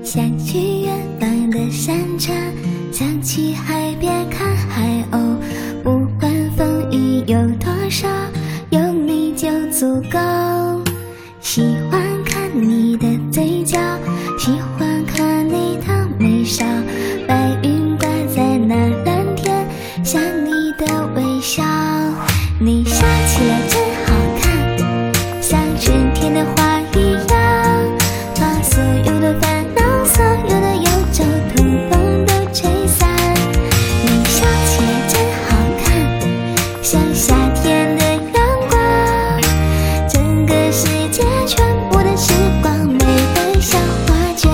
想去远方的山川，想去海边看海鸥，不管风雨有多少，有你就足够。喜欢看你的嘴角，喜欢看你的眉梢，白云挂在那蓝天，像你的微笑。你笑起来真好看，像春天的花一样，把所有的烦恼，所有的忧愁统统都吹散。你笑起来真好看，像夏天的阳光，整个世界全部的时光美得像画卷。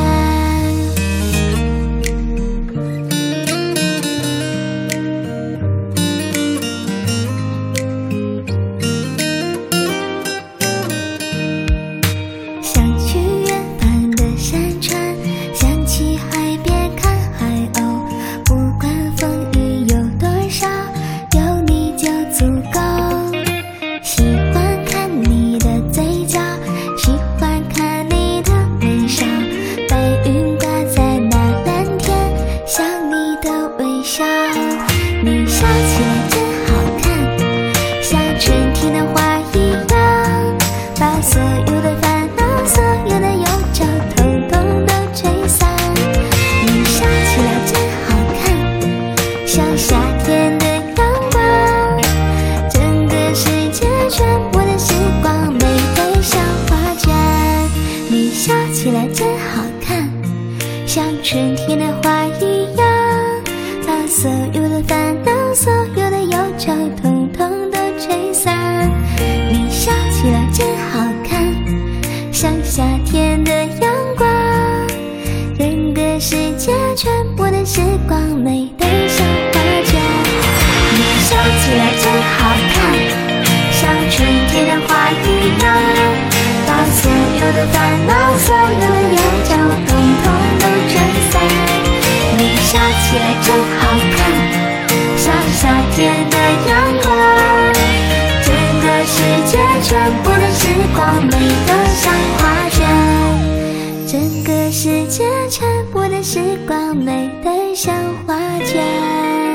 想去远方的山川，想去海边看海鸥，不管风雨有多少，有你就足够。喜欢看你的嘴角，喜欢看你的眉梢，白云挂在那蓝天，像你的微笑。你笑起来真好看，像春天的花一样，把所有的烦恼，所有的忧愁统统都吹散。你笑起来真好看，像夏天的阳光，整个世界全部的时光美得像画卷。你笑起来真好看，像春天的花一样，把所有的烦恼，所有的忧愁统统都吹散。你笑起来真好看，像夏天的阳光，整个世界全部的时光美得像画卷。你笑起来真好看，像春天的花一样，把所有的烦恼，所有的忧愁统统都吹散。你笑起来真好看，像夏天的阳光，整个世界全部的时光美得像画卷，整个世界全部的时光美得像画卷。